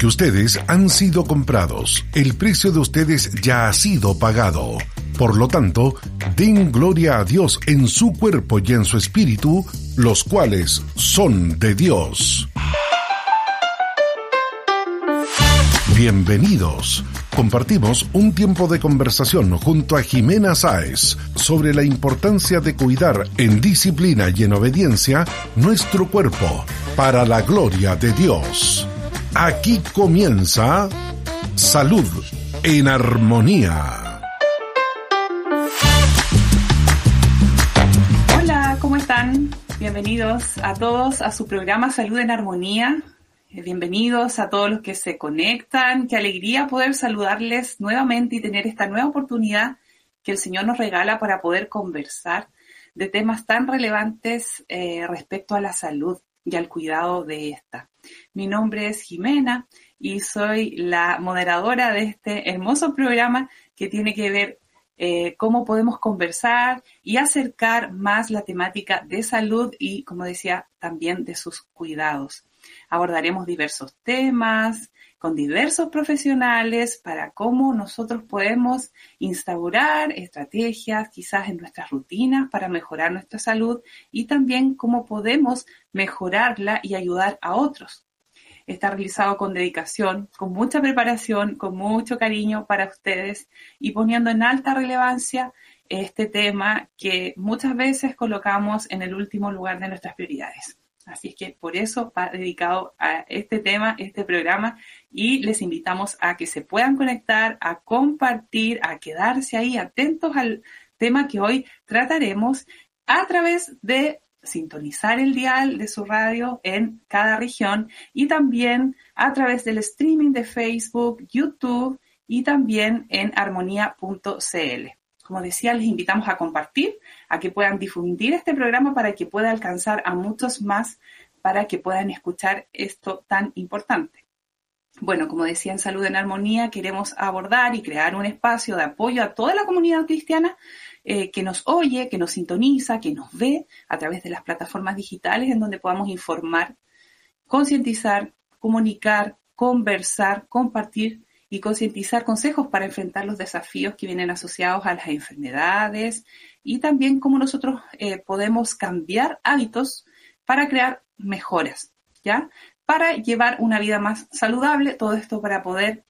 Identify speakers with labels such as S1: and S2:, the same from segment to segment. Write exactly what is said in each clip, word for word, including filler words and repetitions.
S1: porque ustedes han sido comprados. El precio de ustedes ya ha sido pagado. Por lo tanto, den gloria a Dios en su cuerpo y en su espíritu, los cuales son de Dios. Bienvenidos. Compartimos un tiempo de conversación junto a Jimena Sáez sobre la importancia de cuidar en disciplina y en obediencia nuestro cuerpo para la gloria de Dios. Aquí comienza Salud en Armonía.
S2: Hola, ¿cómo están? Bienvenidos a todos a su programa Salud en Armonía. Bienvenidos a todos los que se conectan. Qué alegría poder saludarles nuevamente y tener esta nueva oportunidad que el Señor nos regala para poder conversar de temas tan relevantes eh, respecto a la salud y al cuidado de esta. Mi nombre es Jimena y soy la moderadora de este hermoso programa que tiene que ver eh, cómo podemos conversar y acercar más la temática de salud y, como decía, también de sus cuidados. Abordaremos diversos temas con diversos profesionales para cómo nosotros podemos instaurar estrategias quizás en nuestras rutinas para mejorar nuestra salud y también cómo podemos mejorarla y ayudar a otros. Está realizado con dedicación, con mucha preparación, con mucho cariño para ustedes y poniendo en alta relevancia este tema que muchas veces colocamos en el último lugar de nuestras prioridades. Así es que por eso va dedicado a este tema, este programa, y les invitamos a que se puedan conectar, a compartir, a quedarse ahí atentos al tema que hoy trataremos a través de sintonizar el dial de su radio en cada región y también a través del streaming de Facebook, YouTube y también en armonía punto c l. Como decía, les invitamos a compartir, a que puedan difundir este programa para que pueda alcanzar a muchos más, para que puedan escuchar esto tan importante. Bueno, como decía, en Salud en Armonía queremos abordar y crear un espacio de apoyo a toda la comunidad cristiana eh, que nos oye, que nos sintoniza, que nos ve a través de las plataformas digitales en donde podamos informar, concientizar, comunicar, conversar, compartir y concientizar consejos para enfrentar los desafíos que vienen asociados a las enfermedades y también cómo nosotros eh, podemos cambiar hábitos para crear mejoras, ¿ya? Para llevar una vida más saludable, todo esto para poder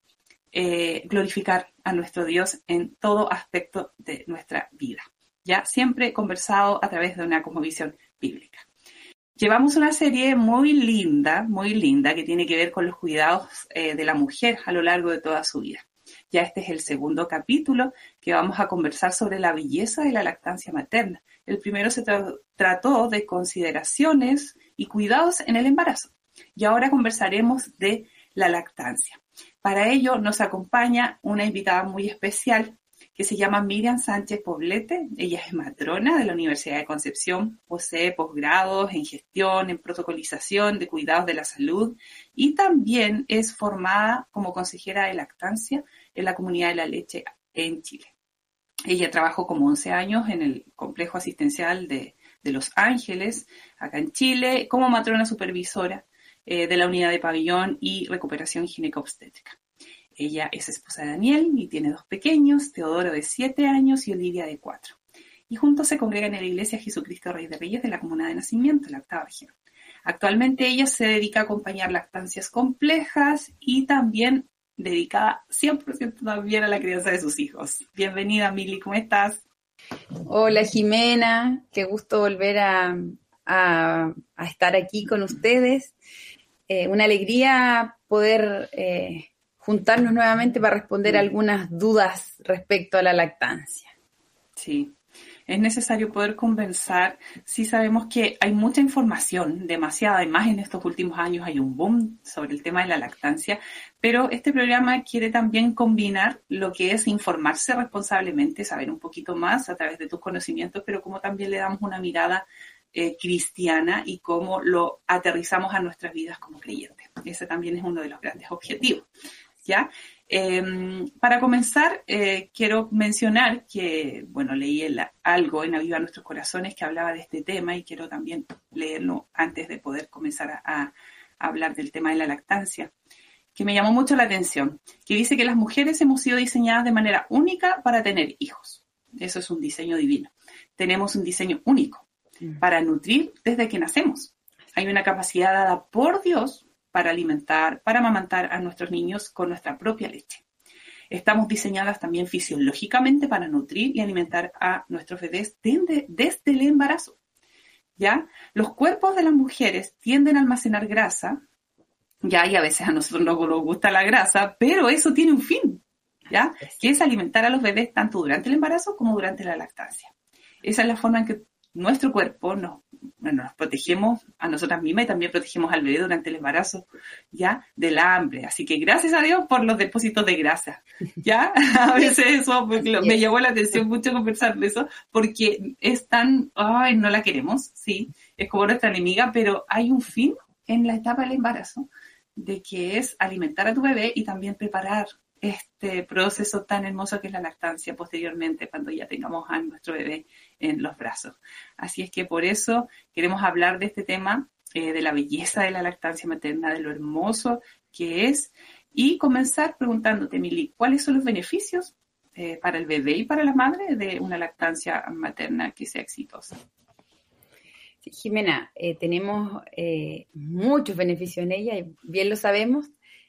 S2: eh, glorificar a nuestro Dios en todo aspecto de nuestra vida, ¿ya? Siempre conversado a través de una cosmovisión bíblica. Llevamos una serie muy linda, muy linda, que tiene que ver con los cuidados eh, de la mujer a lo largo de toda su vida. Ya este es el segundo capítulo que vamos a conversar sobre la belleza de la lactancia materna. El primero se tra- trató de consideraciones y cuidados en el embarazo. Y ahora conversaremos de la lactancia. Para ello nos acompaña una invitada muy especial que se llama Miriam Sánchez Poblete. Ella es matrona de la Universidad de Concepción, posee posgrados en gestión, en protocolización de cuidados de la salud y también es formada como consejera de lactancia en la Comunidad de la Leche en Chile. Ella trabajó como once años en el complejo asistencial de, de Los Ángeles, acá en Chile, como matrona supervisora eh, de la unidad de pabellón y recuperación ginecobstétrica. Ella es esposa de Daniel y tiene dos pequeños, Teodoro de siete años y Olivia de cuatro. Y juntos se congregan en la Iglesia Jesucristo Rey de Reyes de la Comuna de Nacimiento, la octava región. Actualmente ella se dedica a acompañar lactancias complejas y también dedicada cien por ciento también a la crianza de sus hijos. Bienvenida, Mili, ¿cómo estás?
S3: Hola, Jimena, qué gusto volver a, a, a estar aquí con ustedes. Eh, una alegría poder eh, juntarnos nuevamente para responder algunas dudas respecto a la lactancia.
S2: Sí, es necesario poder conversar. Sí sabemos que hay mucha información, demasiada, además en estos últimos años hay un boom sobre el tema de la lactancia, pero este programa quiere también combinar lo que es informarse responsablemente, saber un poquito más a través de tus conocimientos, pero como también le damos una mirada eh, cristiana y cómo lo aterrizamos a nuestras vidas como creyentes. Ese también es uno de los grandes objetivos. ¿Ya? Eh, para comenzar, eh, quiero mencionar que, bueno, leí el, algo en Aviva Nuestros Corazones que hablaba de este tema y quiero también leerlo antes de poder comenzar a, a hablar del tema de la lactancia. que me llamó mucho la atención, que dice que las mujeres hemos sido diseñadas de manera única para tener hijos. Eso es un diseño divino. Tenemos un diseño único para nutrir desde que nacemos. Hay una capacidad dada por Dios para alimentar, para amamantar a nuestros niños con nuestra propia leche. Estamos diseñadas también fisiológicamente para nutrir y alimentar a nuestros bebés desde, desde el embarazo. ¿Ya? Los cuerpos de las mujeres tienden a almacenar grasa, ya, y a veces a nosotros no nos gusta la grasa, pero eso tiene un fin, ¿ya? Que es alimentar a los bebés tanto durante el embarazo como durante la lactancia. Esa es la forma en que nuestro cuerpo nos, bueno, nos protegemos a nosotras mismas y también protegemos al bebé durante el embarazo, ¿ya? Del hambre. Así que gracias a Dios por los depósitos de grasa, ¿ya? A veces eso pues, lo, me llamó la atención mucho conversar de eso, porque es tan, ay, no la queremos, sí, es como nuestra enemiga, pero hay un fin en la etapa del embarazo, de que es alimentar a tu bebé y también preparar este proceso tan hermoso que es la lactancia posteriormente cuando ya tengamos a nuestro bebé en los brazos. Así es que por eso queremos hablar de este tema, eh, de la belleza de la lactancia materna, de lo hermoso que es, y comenzar preguntándote, Mili, ¿cuáles son los beneficios eh, para el bebé y para la madre de una lactancia materna que sea exitosa?
S3: Sí, Jimena, eh, tenemos eh, muchos beneficios en ella, y bien lo sabemos.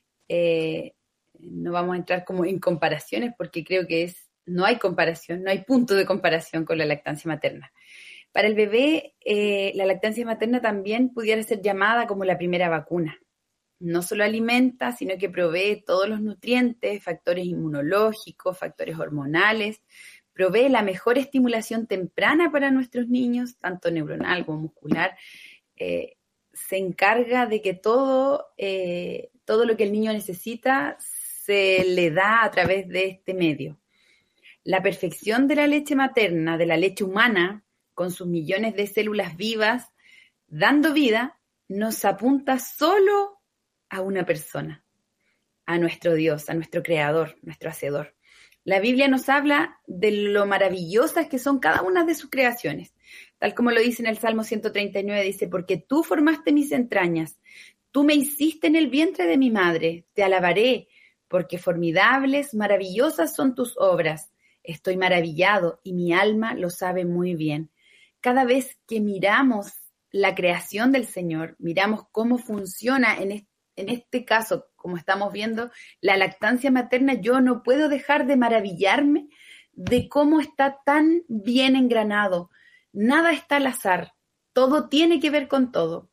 S3: Eh, No vamos a entrar como en comparaciones porque creo que es, no hay comparación, no hay punto de comparación con la lactancia materna. Para el bebé, eh, la lactancia materna también pudiera ser llamada como la primera vacuna. No solo alimenta, sino que provee todos los nutrientes, factores inmunológicos, factores hormonales, provee la mejor estimulación temprana para nuestros niños, tanto neuronal como muscular. Eh, se encarga de que todo, eh, todo lo que el niño necesita se le da a través de este medio. La perfección de la leche materna, de la leche humana, con sus millones de células vivas, dando vida, nos apunta solo a una persona, a nuestro Dios, a nuestro Creador, nuestro Hacedor. La Biblia nos habla de lo maravillosas que son cada una de sus creaciones. Tal como lo dice en el Salmo ciento treinta y nueve, dice, porque tú formaste mis entrañas, tú me hiciste en el vientre de mi madre, te alabaré, porque formidables, maravillosas son tus obras. Estoy maravillado y mi alma lo sabe muy bien. Cada vez que miramos la creación del Señor, miramos cómo funciona en este, en este caso, como estamos viendo, la lactancia materna, yo no puedo dejar de maravillarme de cómo está tan bien engranado. Nada está al azar, todo tiene que ver con todo.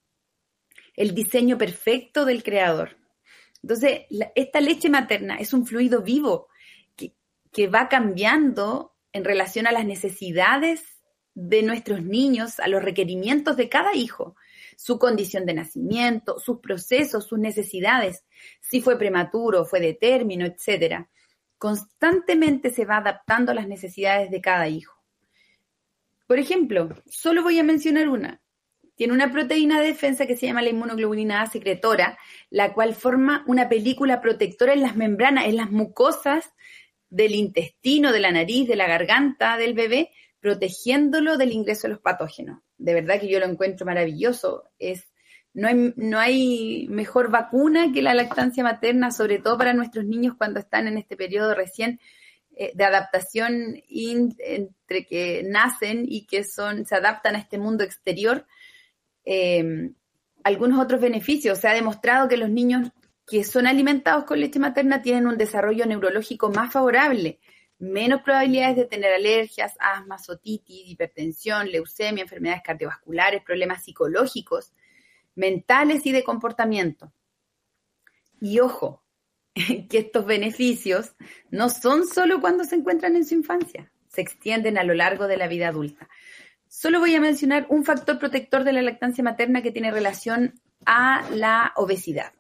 S3: El diseño perfecto del Creador. Entonces, la, esta leche materna es un fluido vivo que, que va cambiando en relación a las necesidades de nuestros niños, a los requerimientos de cada hijo, su condición de nacimiento, sus procesos, sus necesidades, si fue prematuro, fue de término, etcétera. Constantemente se va adaptando a las necesidades de cada hijo. Por ejemplo, solo voy a mencionar una. Tiene una proteína de defensa que se llama la inmunoglobulina A secretora, la cual forma una película protectora en las membranas, en las mucosas del intestino, de la nariz, de la garganta del bebé, protegiéndolo del ingreso de los patógenos. De verdad que yo lo encuentro maravilloso. Es, no hay, no hay mejor vacuna que la lactancia materna, sobre todo para nuestros niños cuando están en este periodo recién eh, de adaptación in, entre que nacen y que son, se adaptan a este mundo exterior. Eh, algunos otros beneficios. Se ha demostrado que los niños que son alimentados con leche materna tienen un desarrollo neurológico más favorable, menos probabilidades de tener alergias, asma, otitis, hipertensión, leucemia, enfermedades cardiovasculares, problemas psicológicos, mentales y de comportamiento. Y ojo, que estos beneficios no son solo cuando se encuentran en su infancia, se extienden a lo largo de la vida adulta. Solo voy a mencionar un factor protector de la lactancia materna que tiene relación a la obesidad.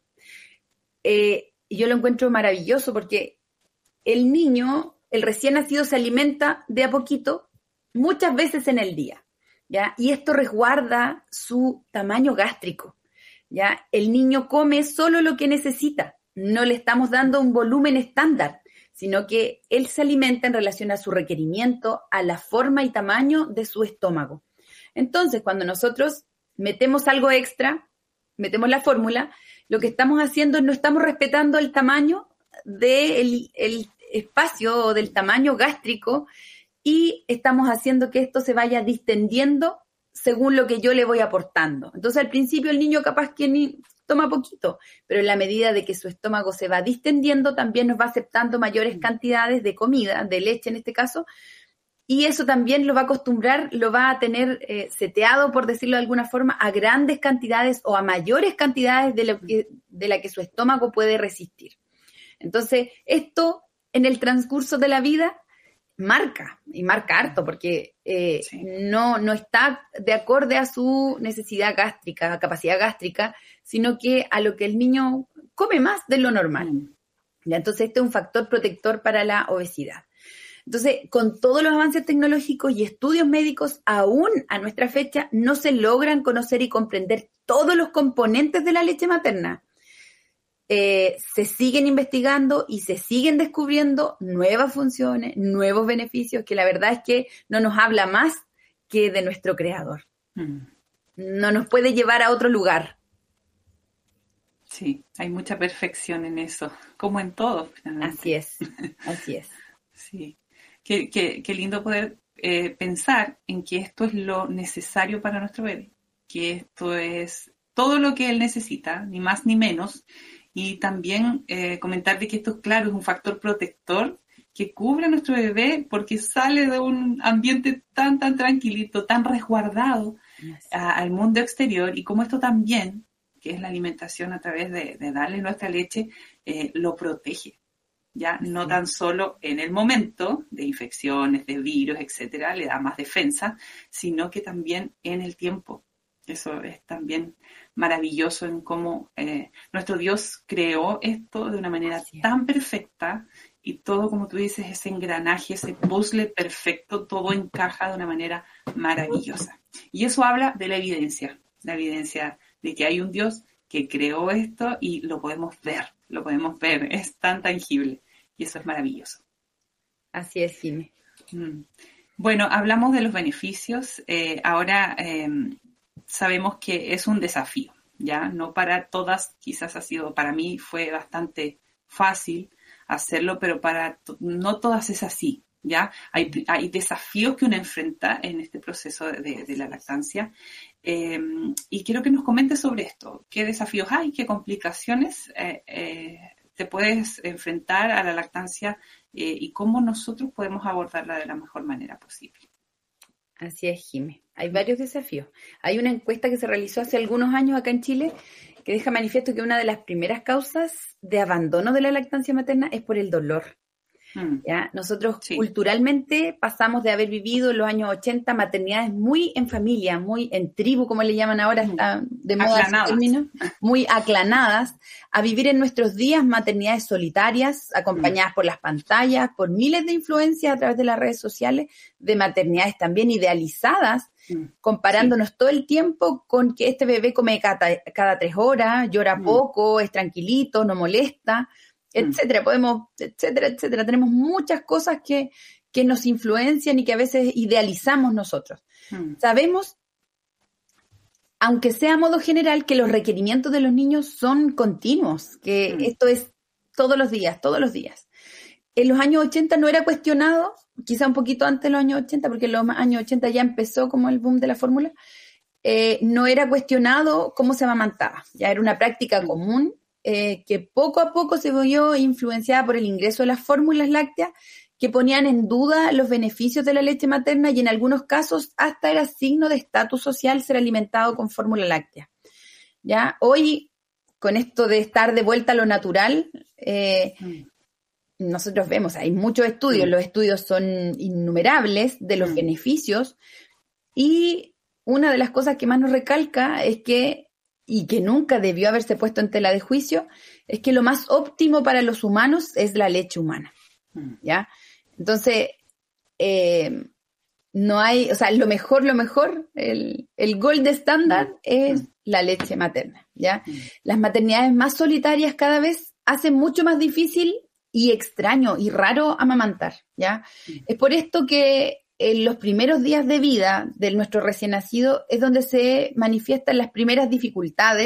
S3: Eh, yo lo encuentro maravilloso porque el niño, el recién nacido, se alimenta de a poquito, muchas veces en el día, ¿ya? Y esto resguarda su tamaño gástrico, ¿ya? El niño come solo lo que necesita, no le estamos dando un volumen estándar, sino que él se alimenta en relación a su requerimiento, a la forma y tamaño de su estómago. Entonces, cuando nosotros metemos algo extra, metemos la fórmula, lo que estamos haciendo es no estamos respetando el tamaño del el espacio o del tamaño gástrico y estamos haciendo que esto se vaya distendiendo según lo que yo le voy aportando. Entonces, al principio el niño capaz que ni toma poquito, pero en la medida de que su estómago se va distendiendo, también nos va aceptando mayores cantidades de comida, de leche en este caso, y eso también lo va a acostumbrar, lo va a tener eh, seteado, por decirlo de alguna forma, a grandes cantidades o a mayores cantidades de, lo que, de la que su estómago puede resistir. Entonces, esto en el transcurso de la vida marca, y marca harto, porque eh, sí. no, no está de acorde a su necesidad gástrica, capacidad gástrica, sino que a lo que el niño come más de lo normal. Mm. ¿Ya? Entonces, este es un factor protector para la obesidad. Entonces, con todos los avances tecnológicos y estudios médicos, aún a nuestra fecha, no se logran conocer y comprender todos los componentes de la leche materna. Eh, se siguen investigando y se siguen descubriendo nuevas funciones, nuevos beneficios, que la verdad es que no nos habla más que de nuestro creador. Mm. No nos puede llevar a otro lugar.
S2: Sí, hay mucha perfección en eso, como en todo, finalmente.
S3: Así es, así es.
S2: Sí, qué, qué, qué lindo poder eh, pensar en que esto es lo necesario para nuestro bebé, que esto es todo lo que él necesita, ni más ni menos. Y también eh, comentar de que esto, claro, es un factor protector que cubre a nuestro bebé porque sale de un ambiente tan, tan tranquilito, tan resguardado a, al mundo exterior, y como esto también, que es la alimentación a través de, de darle nuestra leche, eh, lo protege, ya no sí. tan solo en el momento de infecciones, de virus, etcétera, le da más defensa, sino que también en el tiempo. Eso es también maravilloso en cómo eh, nuestro Dios creó esto de una manera tan perfecta, y todo, como tú dices, ese engranaje, ese puzzle perfecto, todo encaja de una manera maravillosa. Y eso habla de la evidencia, la evidencia de que hay un Dios que creó esto y lo podemos ver, lo podemos ver, es tan tangible, y eso es maravilloso.
S3: Así es, Jimé.
S2: Mm. Bueno, hablamos de los beneficios, eh, ahora... Eh, sabemos que es un desafío, ¿ya? No para todas, quizás ha sido, para mí fue bastante fácil hacerlo, pero para to- no todas es así, ¿ya? Hay, hay desafíos que uno enfrenta en este proceso de, de la lactancia, eh, y quiero que nos comentes sobre esto. ¿Qué desafíos hay? ¿Qué complicaciones eh, eh, te puedes enfrentar a la lactancia eh, y cómo nosotros podemos abordarla de la mejor manera posible?
S3: Así es, Jimé. Hay varios desafíos. Hay una encuesta que se realizó hace algunos años acá en Chile que deja manifiesto que una de las primeras causas de abandono de la lactancia materna es por el dolor. Mm. ¿Ya? Nosotros sí. culturalmente pasamos de haber vivido en los años ochenta maternidades muy en familia, muy en tribu, como le llaman ahora, está de moda ese término, muy aclanadas, a vivir en nuestros días maternidades solitarias, acompañadas mm. por las pantallas, por miles de influencias a través de las redes sociales, de maternidades también idealizadas, mm. comparándonos sí. todo el tiempo con que este bebé come cada, cada tres horas, llora mm. poco, es tranquilito, no molesta, etcétera, podemos, etcétera, etcétera. Tenemos muchas cosas que, que nos influencian y que a veces idealizamos nosotros. Mm. Sabemos, aunque sea a modo general, que los requerimientos de los niños son continuos, que mm. esto es todos los días, todos los días. En los años ochenta no era cuestionado, quizá un poquito antes de los años ochenta, porque en los años ochenta ya empezó como el boom de la fórmula, eh, no era cuestionado cómo se amamantaba, ya era una práctica común. Eh, que poco a poco se vio influenciada por el ingreso de las fórmulas lácteas que ponían en duda los beneficios de la leche materna, y en algunos casos hasta era signo de estatus social ser alimentado con fórmula láctea. ¿Ya? Hoy, con esto de estar de vuelta a lo natural, eh, mm. nosotros vemos, hay muchos estudios, mm. los estudios son innumerables de los mm. beneficios, y una de las cosas que más nos recalca es que y que nunca debió haberse puesto en tela de juicio, es que lo más óptimo para los humanos es la leche humana, ¿ya? Entonces, eh, no hay, o sea, lo mejor, lo mejor, el, el gold estándar es la leche materna, ¿ya? Las maternidades más solitarias cada vez hacen mucho más difícil y extraño y raro amamantar, ¿ya? Es por esto que en los primeros días de vida de nuestro recién nacido es donde se manifiestan las primeras dificultades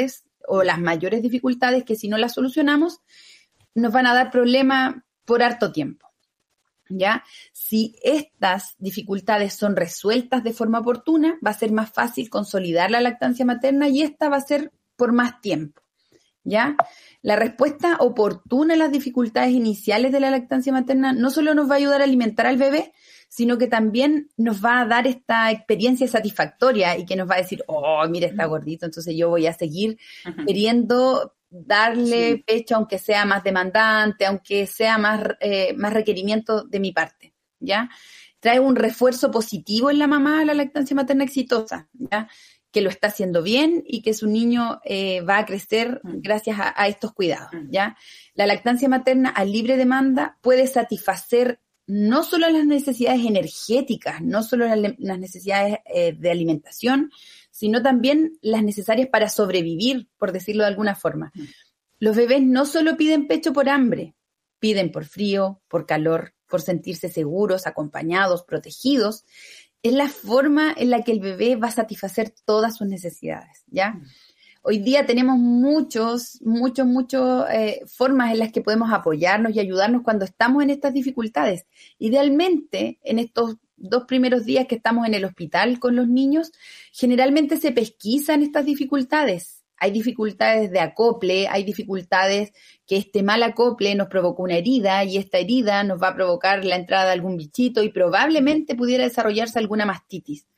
S3: o las mayores dificultades que si no las solucionamos nos van a dar problemas por harto tiempo, ¿ya? Si estas dificultades son resueltas de forma oportuna, va a ser más fácil consolidar la lactancia materna y esta va a ser por más tiempo, ¿ya? La respuesta oportuna a las dificultades iniciales de la lactancia materna no solo nos va a ayudar a alimentar al bebé, sino que también nos va a dar esta experiencia satisfactoria y que nos va a decir, oh, mira, está gordito, entonces yo voy a seguir uh-huh. queriendo darle sí. pecho, aunque sea más demandante, aunque sea más, eh, más requerimiento de mi parte, ¿ya? Trae un refuerzo positivo en la mamá a la lactancia materna exitosa, ¿ya? Que lo está haciendo bien y que su niño eh, va a crecer gracias a, a estos cuidados, ¿ya? La lactancia materna a libre demanda puede satisfacer no solo las necesidades energéticas, no solo las, las necesidades eh, de alimentación, sino también las necesarias para sobrevivir, por decirlo de alguna forma. Los bebés no solo piden pecho por hambre, piden por frío, por calor, por sentirse seguros, acompañados, protegidos. Es la forma en la que el bebé va a satisfacer todas sus necesidades, ¿ya? Hoy día tenemos muchos, muchos, muchas eh, formas en las que podemos apoyarnos y ayudarnos cuando estamos en estas dificultades. Idealmente, en estos dos primeros días que estamos en el hospital con los niños, generalmente se pesquisan estas dificultades. Hay dificultades de acople, hay dificultades que este mal acople nos provocó una herida y esta herida nos va a provocar la entrada de algún bichito y probablemente pudiera desarrollarse alguna mastitis.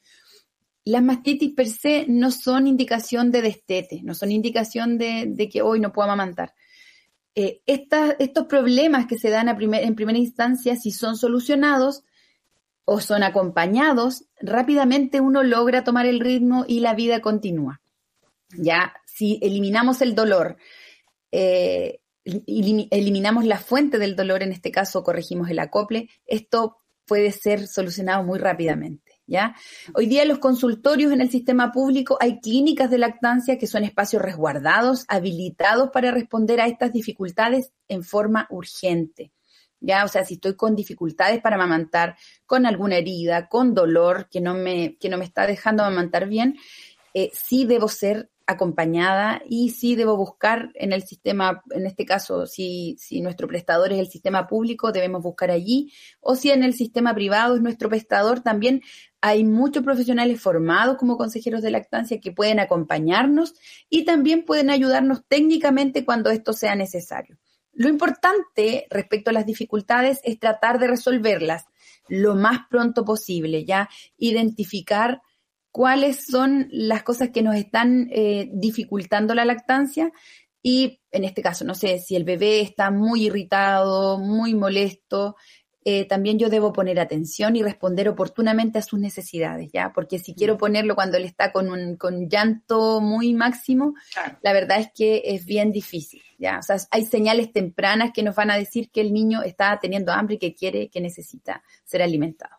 S3: Las mastitis per se no son indicación de destete, no son indicación de, de que hoy no puedo amamantar. Eh, esta, estos problemas que se dan a primer, en primera instancia, si son solucionados o son acompañados, rápidamente uno logra tomar el ritmo y la vida continúa. Ya, si eliminamos el dolor, eh, eliminamos la fuente del dolor, en este caso corregimos el acople, esto puede ser solucionado muy rápidamente. ¿Ya? Hoy día en los consultorios en el sistema público hay clínicas de lactancia que son espacios resguardados, habilitados para responder a estas dificultades en forma urgente. ¿Ya? O sea, si estoy con dificultades para amamantar, con alguna herida, con dolor que no me, que no me está dejando amamantar bien, eh, sí debo ser acompañada y sí debo buscar en el sistema, en este caso, si, si nuestro prestador es el sistema público, debemos buscar allí, o si en el sistema privado es nuestro prestador, también hay muchos profesionales formados como consejeros de lactancia que pueden acompañarnos y también pueden ayudarnos técnicamente cuando esto sea necesario. Lo importante respecto a las dificultades es tratar de resolverlas lo más pronto posible, ya identificar cuáles son las cosas que nos están eh, dificultando la lactancia y, en este caso, no sé, si el bebé está muy irritado, muy molesto, eh, también yo debo poner atención y responder oportunamente a sus necesidades, ¿ya? Porque si quiero ponerlo cuando él está con un con llanto muy máximo, claro, la verdad es que es bien difícil, ¿ya? O sea, hay señales tempranas que nos van a decir que el niño está teniendo hambre y que quiere, que necesita ser alimentado.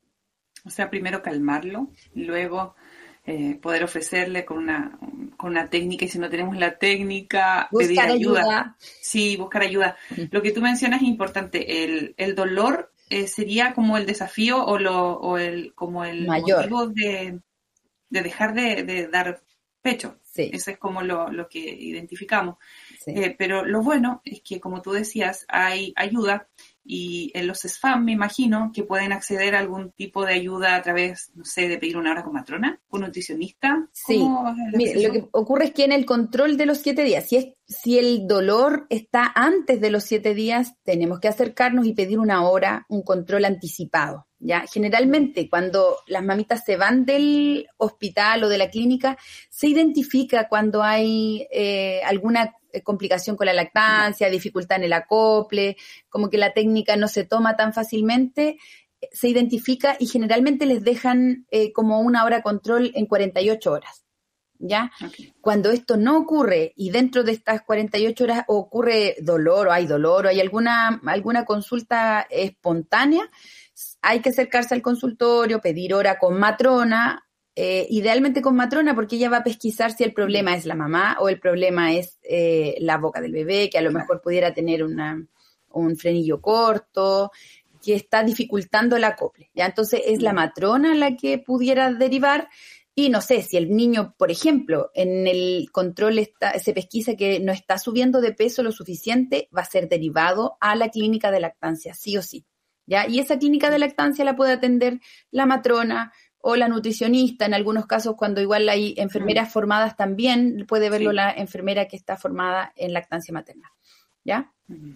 S2: O sea, primero calmarlo, luego eh, poder ofrecerle con una, con una técnica, y si no tenemos la técnica, buscar pedir ayuda. ayuda. Sí, buscar ayuda. Uh-huh. Lo que tú mencionas es importante. El, el dolor eh, sería como el desafío o, lo, o el, como el
S3: mayor
S2: motivo de, de dejar de, de dar pecho.
S3: Sí.
S2: Eso es como lo, lo que identificamos.
S3: Sí.
S2: Eh, pero lo bueno es que, como tú decías, hay ayuda. Y en los S F A M me imagino que pueden acceder a algún tipo de ayuda a través, no sé, de pedir una hora con matrona, un nutricionista.
S3: Sí, mire, lo que ocurre es que en el control de los siete días, si, es, si el dolor está antes de los siete días, tenemos que acercarnos y pedir una hora, un control anticipado, ¿ya? Generalmente cuando las mamitas se van del hospital o de la clínica, se identifica cuando hay eh, alguna complicación con la lactancia, dificultad en el acople, como que la técnica no se toma tan fácilmente, se identifica y generalmente les dejan eh, como una hora control en cuarenta y ocho horas, ¿ya? Okay. Cuando esto no ocurre y dentro de estas cuarenta y ocho horas ocurre dolor o hay dolor o hay alguna, alguna consulta espontánea, hay que acercarse al consultorio, pedir hora con matrona, Eh, idealmente con matrona, porque ella va a pesquisar si el problema es la mamá o el problema es eh, la boca del bebé, que a lo mejor pudiera tener una, un frenillo corto, que está dificultando el acople, ¿ya? Entonces es la matrona la que pudiera derivar Y no sé, si el niño, por ejemplo, en el control está, se pesquisa que no está subiendo de peso lo suficiente, va a ser derivado a la clínica de lactancia, sí o sí, ¿ya? Y esa clínica de lactancia la puede atender la matrona o la nutricionista, en algunos casos cuando igual hay enfermeras formadas también, puede verlo sí. La enfermera que está formada en lactancia materna, ¿ya?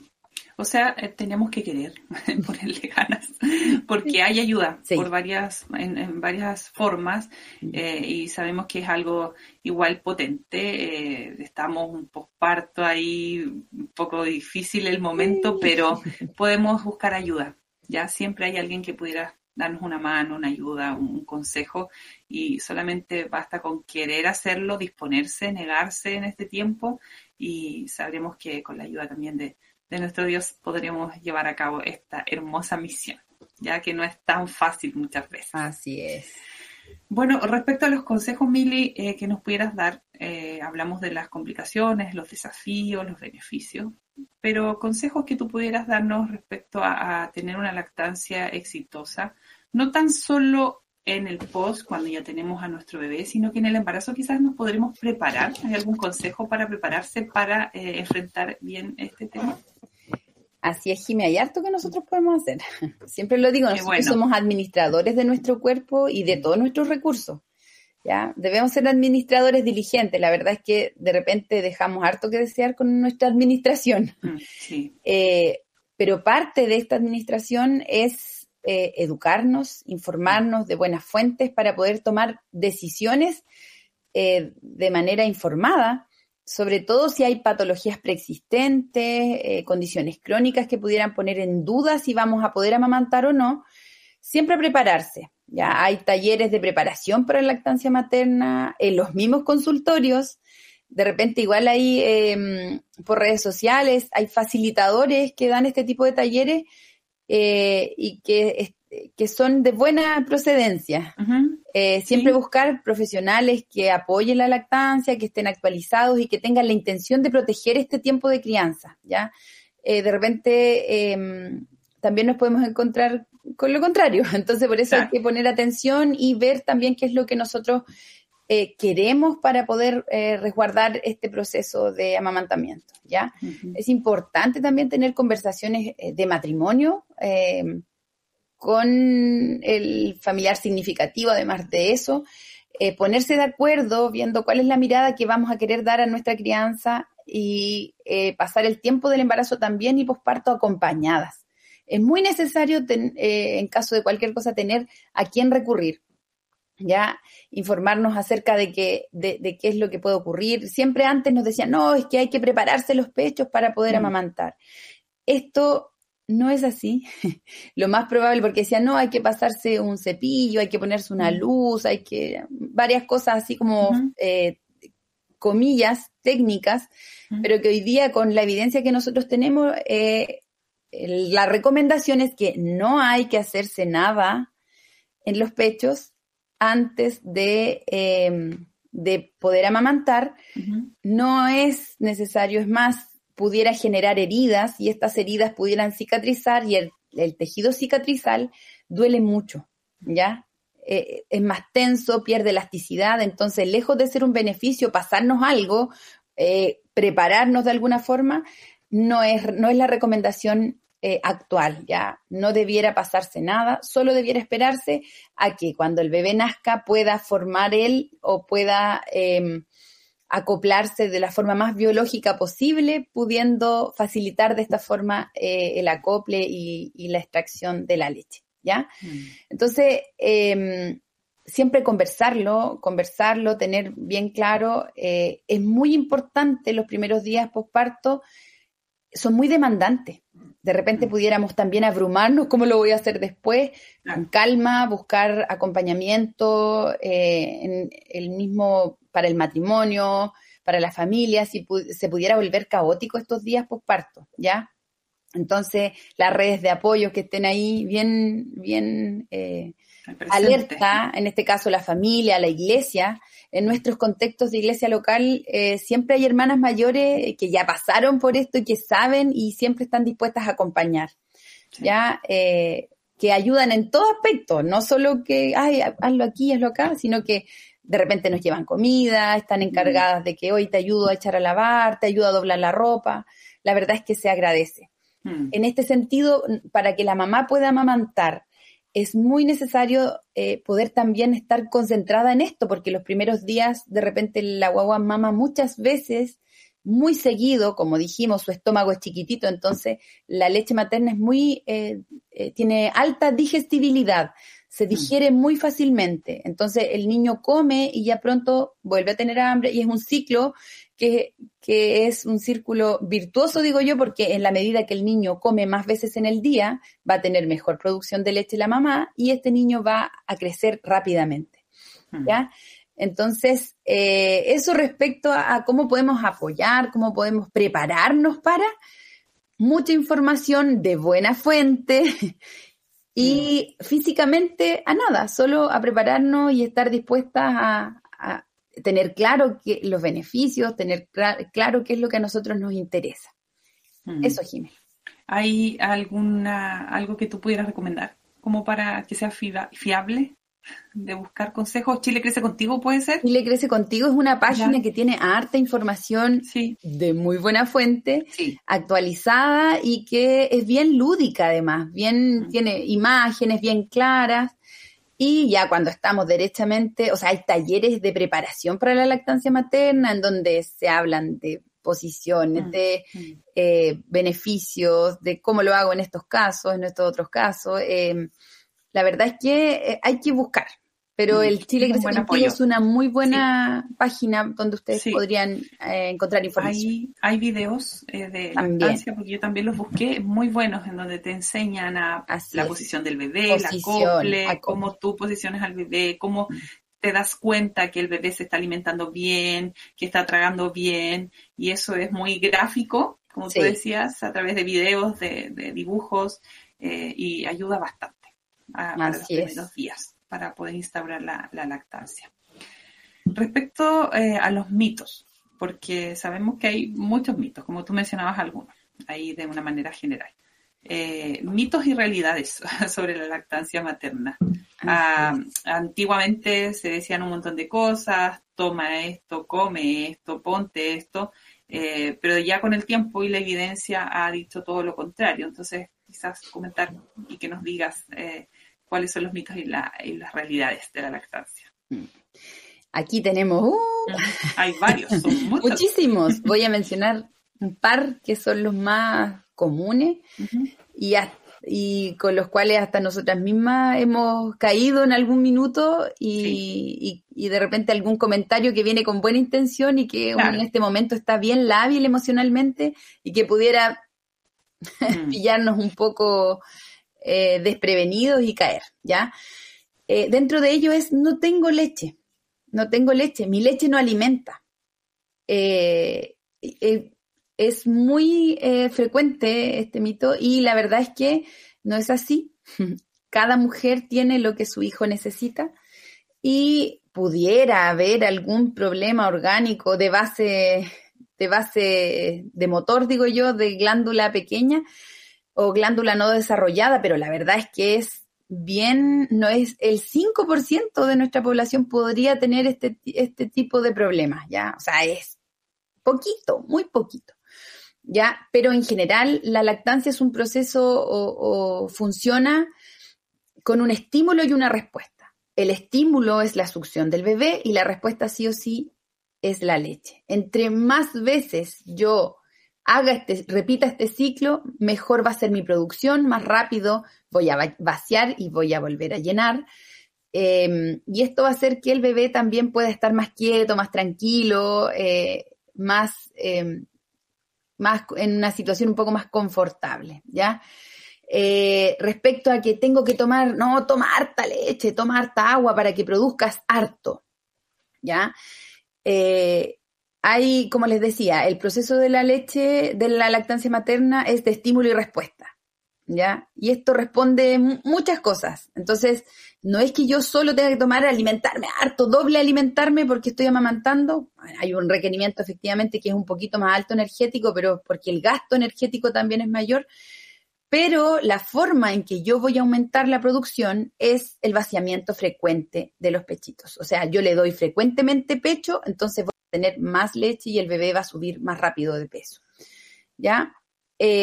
S2: O sea, eh, tenemos que querer ponerle ganas, porque hay ayuda sí. por varias, en, en varias formas, eh, y sabemos que es algo igual potente. Eh, estamos un posparto ahí, un poco difícil el momento, pero podemos buscar ayuda. Ya siempre hay alguien que pudiera darnos una mano, una ayuda, un consejo, y solamente basta con querer hacerlo, disponerse, negarse en este tiempo, y sabremos que con la ayuda también de de nuestro Dios podremos llevar a cabo esta hermosa misión, ya que no es tan fácil muchas veces.
S3: Así es.
S2: Bueno, respecto a los consejos, Mili, eh, que nos pudieras dar, eh, hablamos de las complicaciones, los desafíos, los beneficios, pero consejos que tú pudieras darnos respecto a, a tener una lactancia exitosa, no tan solo en el post, cuando ya tenemos a nuestro bebé, sino que en el embarazo quizás nos podremos preparar. ¿Hay algún consejo para prepararse para eh, enfrentar bien este tema?
S3: Así es, Jimé, hay harto que nosotros podemos hacer. Siempre lo digo, nosotros bueno. somos administradores de nuestro cuerpo y de todos nuestros recursos, ¿ya? Debemos ser administradores diligentes. La verdad es que de repente dejamos harto que desear con nuestra administración.
S2: Sí.
S3: Eh, pero parte de esta administración es eh, educarnos, informarnos de buenas fuentes para poder tomar decisiones eh, de manera informada, sobre todo si hay patologías preexistentes, eh, condiciones crónicas que pudieran poner en duda si vamos a poder amamantar o no. Siempre prepararse. Ya hay talleres de preparación para la lactancia materna, en los mismos consultorios. De repente igual hay eh, por redes sociales, hay facilitadores que dan este tipo de talleres eh, y que, que son de buena procedencia. Uh-huh. Eh, siempre sí. buscar profesionales que apoyen la lactancia, que estén actualizados y que tengan la intención de proteger este tiempo de crianza, ¿ya? Eh, de repente eh, también nos podemos encontrar con lo contrario, entonces por eso claro. hay que poner atención y ver también qué es lo que nosotros eh, queremos para poder eh, resguardar este proceso de amamantamiento, ¿ya? Uh-huh. Es importante también tener conversaciones eh, de matrimonio, eh, con el familiar significativo, además de eso, eh, ponerse de acuerdo, viendo cuál es la mirada que vamos a querer dar a nuestra crianza y eh, pasar el tiempo del embarazo también y posparto acompañadas. Es muy necesario, ten, eh, en caso de cualquier cosa, tener a quién recurrir, ya informarnos acerca de, que, de, de qué es lo que puede ocurrir. Siempre antes nos decían, no, es que hay que prepararse los pechos para poder mm. amamantar. Esto no es así, lo más probable, porque decían, no, hay que pasarse un cepillo, hay que ponerse una luz, hay que, varias cosas así como, uh-huh. eh, comillas, técnicas, uh-huh. pero que hoy día con la evidencia que nosotros tenemos, eh, la recomendación es que no hay que hacerse nada en los pechos antes de, eh, de poder amamantar. Uh-huh. No es necesario, es más, pudiera generar heridas y estas heridas pudieran cicatrizar y el, el tejido cicatrizal duele mucho, ¿ya? Eh, es más tenso, pierde elasticidad, entonces lejos de ser un beneficio pasarnos algo, eh, prepararnos de alguna forma, no es, no es la recomendación eh, actual, ¿ya? No debiera pasarse nada, solo debiera esperarse a que cuando el bebé nazca pueda formar él o pueda Eh, acoplarse de la forma más biológica posible, pudiendo facilitar de esta forma eh, el acople y, y la extracción de la leche, ¿ya? Mm. Entonces, eh, siempre conversarlo, conversarlo, tener bien claro, eh, es muy importante los primeros días posparto, son muy demandantes. De repente mm. pudiéramos también abrumarnos, ¿cómo lo voy a hacer después? Ah. Con calma, buscar acompañamiento eh, en el mismo para el matrimonio, para la familia, si pu- se pudiera volver caótico estos días posparto, ¿ya? Entonces, las redes de apoyo que estén ahí bien, bien eh, alerta, en este caso la familia, la iglesia. En nuestros contextos de iglesia local eh, siempre hay hermanas mayores que ya pasaron por esto y que saben y siempre están dispuestas a acompañar, sí. ¿ya? Eh, que ayudan en todo aspecto, no solo que, ay, hazlo aquí, hazlo acá, sino que de repente nos llevan comida, están encargadas de que hoy te ayudo a echar a lavar, te ayudo a doblar la ropa. La verdad es que se agradece. Mm. En este sentido, para que la mamá pueda amamantar, es muy necesario eh, poder también estar concentrada en esto, porque los primeros días, de repente, la guagua mama muchas veces, muy seguido, como dijimos, su estómago es chiquitito, entonces la leche materna es muy, eh, eh, tiene alta digestibilidad, se digiere muy fácilmente, entonces el niño come y ya pronto vuelve a tener hambre y es un ciclo que, que es un círculo virtuoso, digo yo, porque en la medida que el niño come más veces en el día, va a tener mejor producción de leche la mamá y este niño va a crecer rápidamente, ¿ya? Entonces, eh, eso respecto a, a cómo podemos apoyar, cómo podemos prepararnos para mucha información de buena fuente y mm. físicamente a nada, solo a prepararnos y estar dispuestas a, a tener claro que, los beneficios, tener cl- claro qué es lo que a nosotros nos interesa. Mm. Eso, Jimé.
S2: ¿Hay alguna, algo que tú pudieras recomendar como para que sea fi- fiable? De buscar consejos. Chile Crece Contigo, ¿puede ser?
S3: Chile Crece Contigo es una página
S2: ya.
S3: que tiene harta información sí. de muy buena fuente, sí. actualizada y que es bien lúdica además, bien, mm. tiene imágenes bien claras y ya cuando estamos derechamente, o sea, hay talleres de preparación para la lactancia materna en donde se hablan de posiciones, mm. de mm. Eh, beneficios, de cómo lo hago en estos casos, en estos otros casos, eh, la verdad es que eh, hay que buscar, pero el Chile Crece Contigo es una muy buena sí. página donde ustedes sí. podrían eh, encontrar información.
S2: Hay, hay videos eh, de también. lactancia, porque yo también los busqué, muy buenos, en donde te enseñan a Así la es. posición del bebé, posición, la acople, acople, cómo tú posicionas al bebé, cómo te das cuenta que el bebé se está alimentando bien, que está tragando bien, y eso es muy gráfico, como sí. tú decías, a través de videos, de, de dibujos, eh, y ayuda bastante. A, para los primeros es. días, para poder instaurar la, la lactancia. Respecto eh, a los mitos, porque sabemos que hay muchos mitos, como tú mencionabas algunos, ahí de una manera general. Eh, mitos y realidades sobre la lactancia materna. Ah, antiguamente se decían un montón de cosas, toma esto, come esto, ponte esto, eh, pero ya con el tiempo y la evidencia ha dicho todo lo contrario. Entonces, quizás comentar y que nos digas eh, cuáles son los mitos y, la, y las realidades de la lactancia.
S3: Aquí tenemos... Uh,
S2: Hay varios, son muchos.
S3: Muchísimos. Voy a mencionar un par que son los más comunes uh-huh. y, y con los cuales hasta nosotras mismas hemos caído en algún minuto y, sí. y, y de repente algún comentario que viene con buena intención y que claro. en este momento está bien lábil emocionalmente y que pudiera... Mm. pillarnos un poco eh, desprevenidos y caer, ¿ya? Eh, dentro de ello es, no tengo leche, no tengo leche, mi leche no alimenta. Eh, eh, es muy eh, frecuente este mito y la verdad es que no es así. Cada mujer tiene lo que su hijo necesita y pudiera haber algún problema orgánico de base... de base de motor, digo yo, de glándula pequeña o glándula no desarrollada, pero la verdad es que es bien, no es el cinco por ciento de nuestra población podría tener este, este tipo de problemas, ¿ya? O sea, es poquito, muy poquito, ¿ya? Pero en general la lactancia es un proceso o, o funciona con un estímulo y una respuesta. El estímulo es la succión del bebé y la respuesta sí o sí es la leche. Entre más veces yo haga este, repita este ciclo, mejor va a ser mi producción, más rápido voy a vaciar y voy a volver a llenar. Eh, y esto va a hacer que el bebé también pueda estar más quieto, más tranquilo, eh, más, eh, más en una situación un poco más confortable, ¿ya? Eh, respecto a que tengo que tomar, no, toma harta leche, toma harta agua para que produzcas harto, ¿ya? Eh, hay, como les decía, el proceso de la leche, de la lactancia materna es de estímulo y respuesta, ¿ya? Y esto responde m- muchas cosas. Entonces, no es que yo solo tenga que tomar, alimentarme harto, doble alimentarme porque estoy amamantando. Bueno, hay un requerimiento efectivamente que es un poquito más alto energético, pero porque el gasto energético también es mayor. Pero la forma en que yo voy a aumentar la producción es el vaciamiento frecuente de los pechitos. O sea, yo le doy frecuentemente pecho, entonces voy a tener más leche y el bebé va a subir más rápido de peso. ¿Ya? Eh,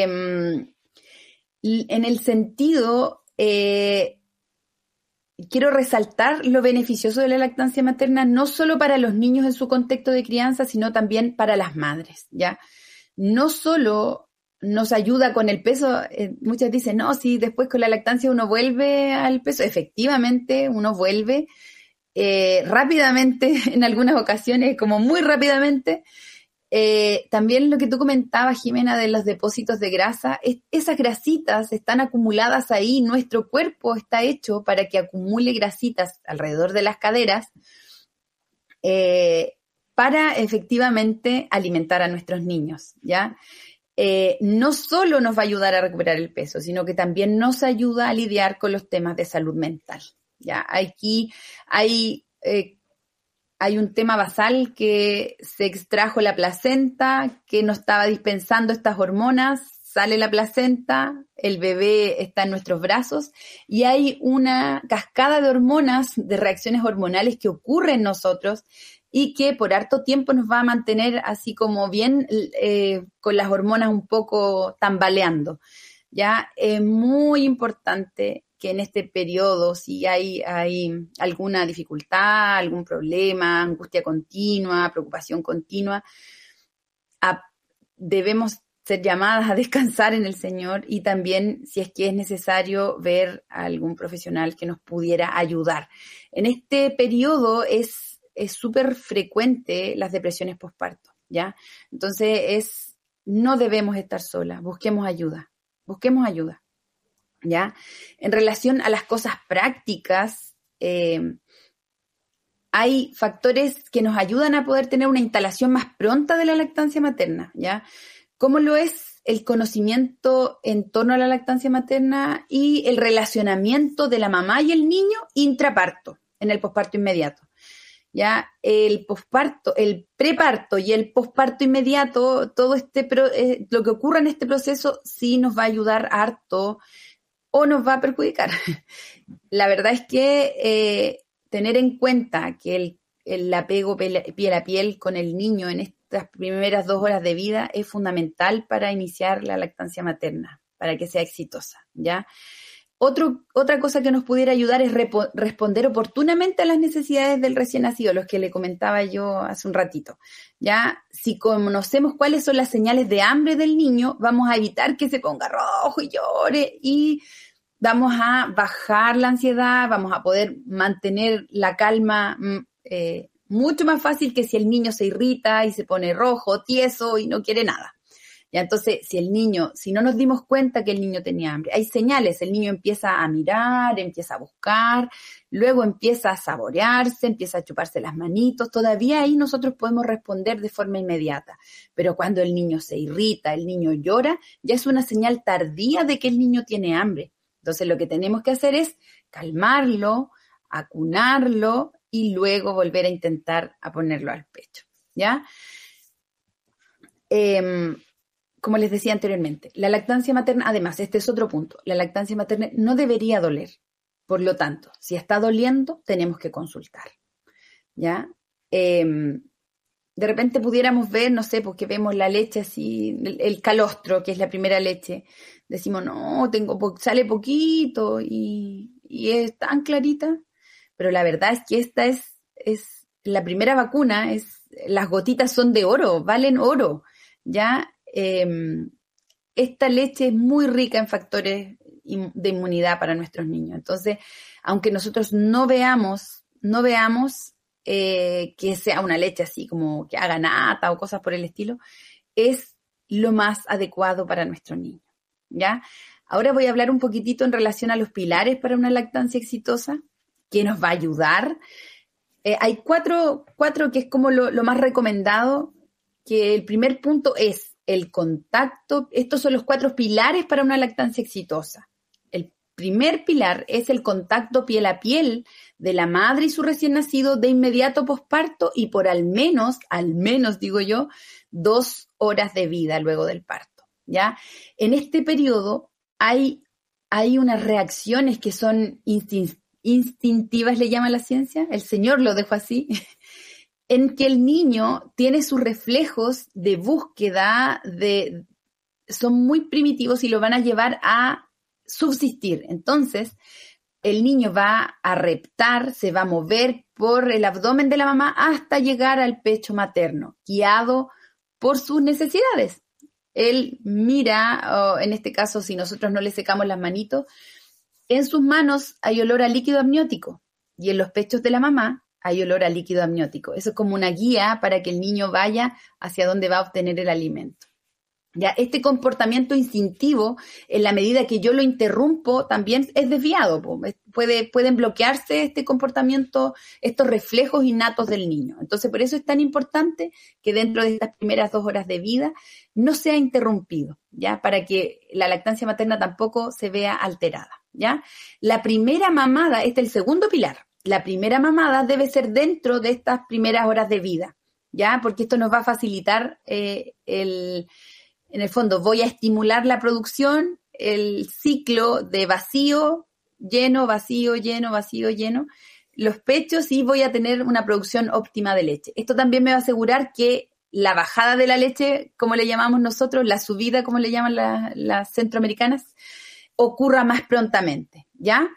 S3: en el sentido, eh, quiero resaltar lo beneficioso de la lactancia materna, no solo para los niños en su contexto de crianza, sino también para las madres, ¿ya? No solo nos ayuda con el peso, eh, muchas dicen, no, si después con la lactancia uno vuelve al peso, efectivamente uno vuelve eh, rápidamente, en algunas ocasiones, como muy rápidamente. Eh, también lo que tú comentabas, Jimena, de los depósitos de grasa, es, esas grasitas están acumuladas ahí, nuestro cuerpo está hecho para que acumule grasitas alrededor de las caderas eh, para efectivamente alimentar a nuestros niños, ¿ya? Eh, no solo nos va a ayudar a recuperar el peso, sino que también nos ayuda a lidiar con los temas de salud mental, ¿ya? Aquí hay... Eh, Hay un tema basal que se extrajo la placenta, que no estaba dispensando estas hormonas, sale la placenta, el bebé está en nuestros brazos y hay una cascada de hormonas, de reacciones hormonales que ocurre en nosotros y que por harto tiempo nos va a mantener así como bien eh, con las hormonas un poco tambaleando. Ya es muy importante que en este periodo, si hay, hay alguna dificultad, algún problema, angustia continua, preocupación continua, a, debemos ser llamadas a descansar en el Señor y también, si es que es necesario, ver a algún profesional que nos pudiera ayudar. En este periodo es es súper frecuente las depresiones posparto, ¿ya? Entonces, es no debemos estar solas, busquemos ayuda, busquemos ayuda. ¿Ya? En relación a las cosas prácticas, eh, hay factores que nos ayudan a poder tener una instalación más pronta de la lactancia materna, ¿ya? ¿Cómo lo es el conocimiento en torno a la lactancia materna y el relacionamiento de la mamá y el niño intraparto, en el posparto inmediato? Ya el posparto, el preparto y el posparto inmediato, todo este pro, eh, lo que ocurra en este proceso sí nos va a ayudar harto o nos va a perjudicar. La verdad es que eh, tener en cuenta que el, el apego piel a piel con el niño en estas primeras dos horas de vida es fundamental para iniciar la lactancia materna, para que sea exitosa, ¿ya? Otro, otra cosa que nos pudiera ayudar es repo, responder oportunamente a las necesidades del recién nacido, los que le comentaba yo hace un ratito. Ya, si conocemos cuáles son las señales de hambre del niño, vamos a evitar que se ponga rojo y llore y vamos a bajar la ansiedad, vamos a poder mantener la calma eh, mucho más fácil que si el niño se irrita y se pone rojo, tieso y no quiere nada. Ya, entonces, si el niño, si no nos dimos cuenta que el niño tenía hambre, hay señales, el niño empieza a mirar, empieza a buscar, luego empieza a saborearse, empieza a chuparse las manitos, todavía ahí nosotros podemos responder de forma inmediata, pero cuando el niño se irrita, el niño llora, ya es una señal tardía de que el niño tiene hambre. Entonces, lo que tenemos que hacer es calmarlo, acunarlo y luego volver a intentar a ponerlo al pecho, ¿ya? Eh, Como les decía anteriormente, la lactancia materna, además, este es otro punto, la lactancia materna no debería doler. Por lo tanto, si está doliendo, tenemos que consultar, ¿ya? Eh, de repente pudiéramos ver, no sé, porque vemos la leche así, el, el calostro, que es la primera leche, decimos, no, tengo po- sale poquito y, y es tan clarita, pero la verdad es que esta es, es la primera vacuna, es, las gotitas son de oro, valen oro, ¿ya? Eh, esta leche es muy rica en factores de inmunidad para nuestros niños. Entonces, aunque nosotros no veamos, no veamos eh, que sea una leche así como que haga nata o cosas por el estilo, es lo más adecuado para nuestro niño, ¿ya? Ahora voy a hablar un poquitito en relación a los pilares para una lactancia exitosa, que nos va a ayudar. Eh, hay cuatro, cuatro que es como lo, lo más recomendado, que el primer punto es el contacto. Estos son los cuatro pilares para una lactancia exitosa. El primer pilar es el contacto piel a piel de la madre y su recién nacido de inmediato posparto y por al menos, al menos digo yo, dos horas de vida luego del parto, ¿ya? En este periodo hay, hay unas reacciones que son instin- instintivas, le llama la ciencia, el Señor lo dejó así, en que el niño tiene sus reflejos de búsqueda, de, son muy primitivos y lo van a llevar a subsistir. Entonces, el niño va a reptar, se va a mover por el abdomen de la mamá hasta llegar al pecho materno, guiado por sus necesidades. Él mira, oh, en este caso, si nosotros no le secamos las manitos, en sus manos hay olor a líquido amniótico y en los pechos de la mamá hay olor a líquido amniótico. Eso es como una guía para que el niño vaya hacia donde va a obtener el alimento. Ya, este comportamiento instintivo, en la medida que yo lo interrumpo, también es desviado. Puede, pueden bloquearse este comportamiento, estos reflejos innatos del niño. Entonces, por eso es tan importante que dentro de estas primeras dos horas de vida no sea interrumpido, ¿ya? Para que la lactancia materna tampoco se vea alterada, ¿ya? La primera mamada, este es el segundo pilar. La primera mamada debe ser dentro de estas primeras horas de vida, ¿ya? Porque esto nos va a facilitar eh, el... En el fondo, voy a estimular la producción, el ciclo de vacío, lleno, vacío, lleno, vacío, lleno, los pechos, y voy a tener una producción óptima de leche. Esto también me va a asegurar que la bajada de la leche, como le llamamos nosotros, la subida, como le llaman la, las centroamericanas, ocurra más prontamente, ¿ya?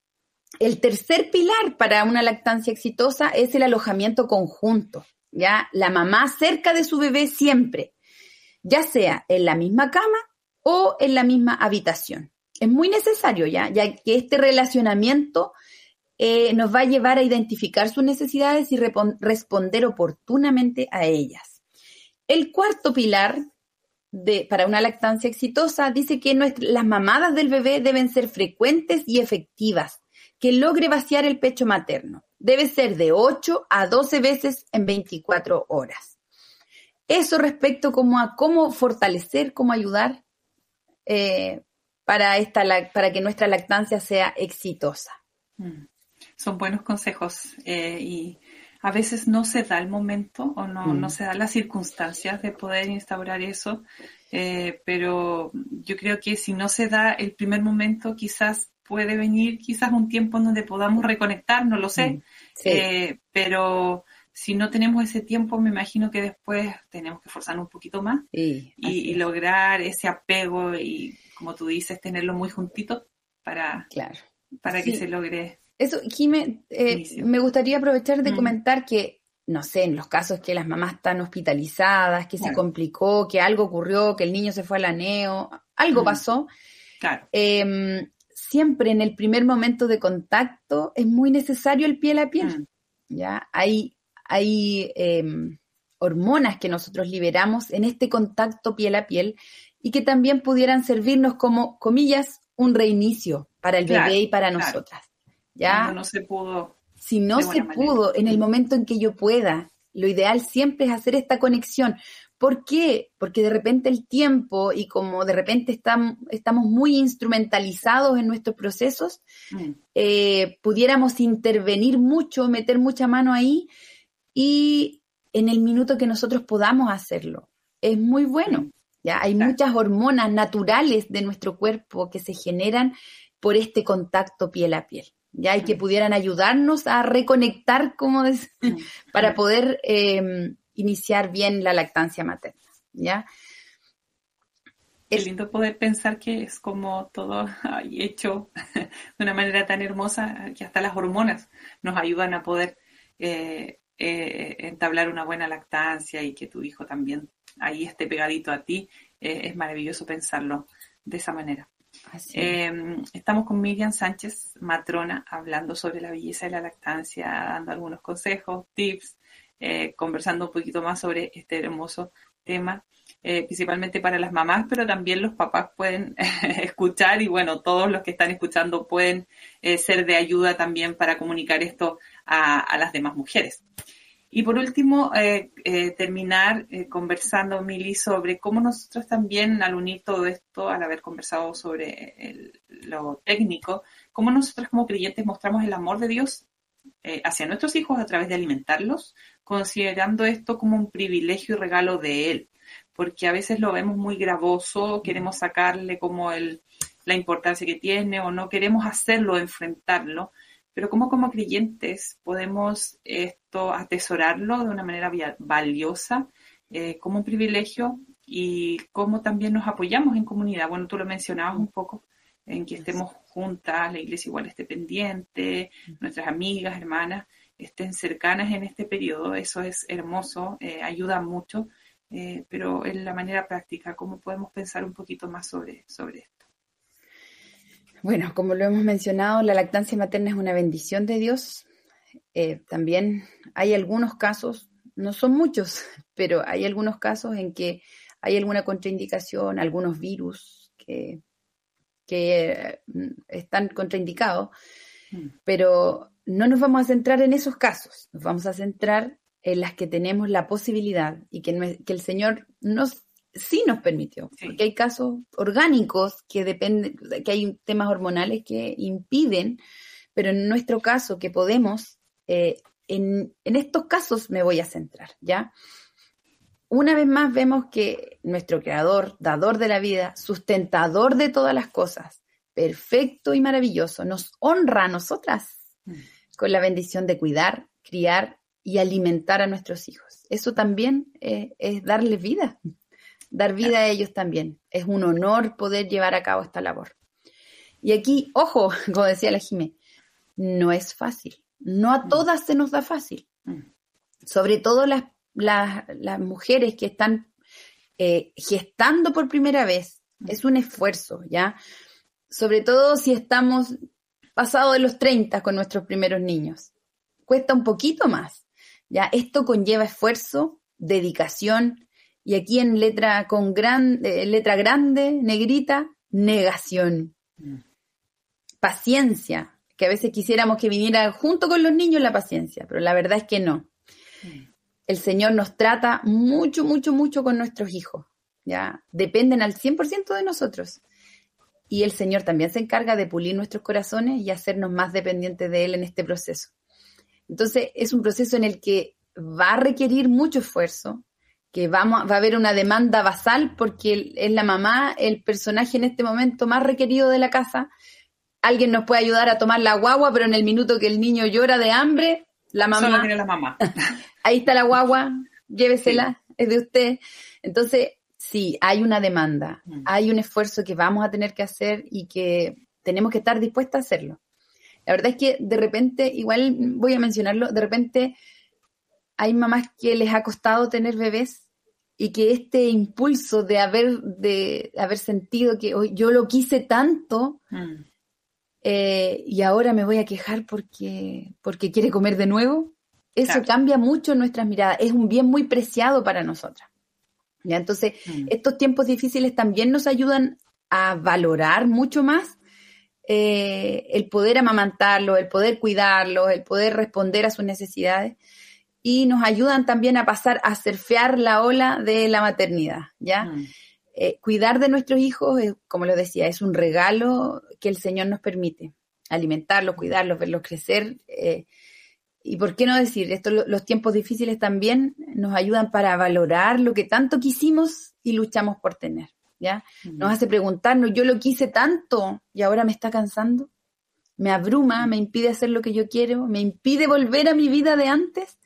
S3: El tercer pilar para una lactancia exitosa es el alojamiento conjunto, ¿ya? La mamá cerca de su bebé siempre, ya sea en la misma cama o en la misma habitación. Es muy necesario, ya, ya que este relacionamiento eh, nos va a llevar a identificar sus necesidades y repon- responder oportunamente a ellas. El cuarto pilar de, para una lactancia exitosa dice que nuestra, las mamadas del bebé deben ser frecuentes y efectivas, que logre vaciar el pecho materno. Debe ser de ocho a doce veces en veinticuatro horas. Eso respecto como a cómo fortalecer, cómo ayudar eh, para, esta, para que nuestra lactancia sea exitosa.
S2: Mm. Son buenos consejos eh, y a veces no se da el momento o no, mm. no se dan las circunstancias de poder instaurar eso, eh, pero yo creo que si no se da el primer momento, quizás puede venir quizás un tiempo en donde podamos reconectar, no lo sé, mm. sí. eh, pero... Si no tenemos ese tiempo, me imagino que después tenemos que esforzarnos un poquito más sí, y, y lograr ese apego y, como tú dices, tenerlo muy juntito para, claro. para sí. que se logre.
S3: Eso, Jimé, eh, me gustaría aprovechar de mm. comentar que, no sé, en los casos que las mamás están hospitalizadas, que claro. se complicó, que algo ocurrió, que el niño se fue al aneo, algo mm. pasó. Claro. Eh, siempre en el primer momento de contacto es muy necesario el piel a piel. Mm. ¿Ya? Hay... Hay eh, hormonas que nosotros liberamos en este contacto piel a piel y que también pudieran servirnos como, comillas, un reinicio para el claro, bebé y para claro. nosotras. ¿Ya?
S2: Cuando no se pudo.
S3: Si no se manera. pudo, en el momento en que yo pueda, lo ideal siempre es hacer esta conexión. ¿Por qué? Porque de repente el tiempo y como de repente estamos, estamos muy instrumentalizados en nuestros procesos, mm. eh, pudiéramos intervenir mucho, meter mucha mano ahí, y en el minuto que nosotros podamos hacerlo, es muy bueno. ¿Ya? Hay claro. muchas hormonas naturales de nuestro cuerpo que se generan por este contacto piel a piel, ¿ya? Y que pudieran ayudarnos a reconectar, como des- para poder eh, iniciar bien la lactancia materna, ¿ya?
S2: Es lindo poder pensar que es como todo hecho de una manera tan hermosa que hasta las hormonas nos ayudan a poder eh, Eh, entablar una buena lactancia y que tu hijo también ahí esté pegadito a ti, eh, es maravilloso pensarlo de esa manera. Eh, estamos con Miriam Sánchez, matrona, hablando sobre la belleza de la lactancia, dando algunos consejos, tips, eh, conversando un poquito más sobre este hermoso tema, eh, principalmente para las mamás, pero también los papás pueden escuchar y bueno, todos los que están escuchando pueden eh, ser de ayuda también para comunicar esto a, a las demás mujeres. Y por último, eh, eh, terminar eh, conversando, Mili, sobre cómo nosotros también, al unir todo esto, al haber conversado sobre el, lo técnico, cómo nosotros como creyentes mostramos el amor de Dios eh, hacia nuestros hijos a través de alimentarlos, considerando esto como un privilegio y regalo de Él, porque a veces lo vemos muy gravoso, queremos sacarle como el, la importancia que tiene o no queremos hacerlo, enfrentarlo, pero cómo como creyentes podemos esto atesorarlo de una manera valiosa, eh, como un privilegio, y cómo también nos apoyamos en comunidad. Bueno, tú lo mencionabas un poco, en que estemos juntas, la iglesia igual esté pendiente, nuestras amigas, hermanas, estén cercanas en este periodo. Eso es hermoso, eh, ayuda mucho, eh, pero en la manera práctica, ¿cómo podemos pensar un poquito más sobre, sobre esto?
S3: Bueno, como lo hemos mencionado, la lactancia materna es una bendición de Dios. Eh, también hay algunos casos, no son muchos, pero hay algunos casos en que hay alguna contraindicación, algunos virus que, que están contraindicados, mm. pero no nos vamos a centrar en esos casos, nos vamos a centrar en las que tenemos la posibilidad y que, que el Señor nos, sí nos permitió, sí. Porque hay casos orgánicos que dependen, que hay temas hormonales que impiden, pero en nuestro caso que podemos, eh, en, en estos casos me voy a centrar, ¿ya? Una vez más vemos que nuestro Creador, dador de la vida, sustentador de todas las cosas, perfecto y maravilloso, nos honra a nosotras mm. con la bendición de cuidar, criar y alimentar a nuestros hijos. Eso también eh, es darles vida, dar vida a ellos también. Es un honor poder llevar a cabo esta labor. Y aquí, ojo, como decía la Jimé, no es fácil. No a todas se nos da fácil. Mm. Sobre todo las Las, las mujeres que están eh, gestando por primera vez, es un esfuerzo, ¿ya? Sobre todo si estamos pasados de los treinta con nuestros primeros niños. Cuesta un poquito más, ¿ya? Esto conlleva esfuerzo, dedicación, y aquí en letra, con gran, eh, letra grande, negrita, negación. Mm. Paciencia, que a veces quisiéramos que viniera junto con los niños la paciencia, pero la verdad es que no. Mm. El Señor nos trata mucho, mucho, mucho con nuestros hijos, ¿ya? Dependen al cien por ciento de nosotros. Y el Señor también se encarga de pulir nuestros corazones y hacernos más dependientes de Él en este proceso. Entonces, es un proceso en el que va a requerir mucho esfuerzo, que vamos, va a haber una demanda basal porque es la mamá, el personaje en este momento más requerido de la casa. Alguien nos puede ayudar a tomar la guagua, pero en el minuto que el niño llora de hambre, la mamá...
S2: Solo tiene la mamá.
S3: Ahí está la guagua, llévesela, sí. Es de usted. Entonces, sí, hay una demanda, mm. hay un esfuerzo que vamos a tener que hacer y que tenemos que estar dispuestas a hacerlo. La verdad es que de repente, igual voy a mencionarlo, de repente hay mamás que les ha costado tener bebés y que este impulso de haber, de haber sentido que oh, yo lo quise tanto mm. eh, y ahora me voy a quejar porque, porque quiere comer de nuevo. Eso claro. Cambia mucho nuestras miradas. Es un bien muy preciado para nosotras. ¿Ya? Entonces, mm. estos tiempos difíciles también nos ayudan a valorar mucho más eh, el poder amamantarlos, el poder cuidarlos, el poder responder a sus necesidades. Y nos ayudan también a pasar a surfear la ola de la maternidad. ¿Ya? Mm. Eh, cuidar de nuestros hijos, eh, como lo decía, es un regalo que el Señor nos permite. Alimentarlos, cuidarlos, verlos crecer. Eh, Y por qué no decir, esto, los tiempos difíciles también nos ayudan para valorar lo que tanto quisimos y luchamos por tener, ¿ya? Uh-huh. Nos hace preguntarnos, yo lo quise tanto y ahora me está cansando, me abruma, uh-huh. me impide hacer lo que yo quiero, me impide volver a mi vida de antes.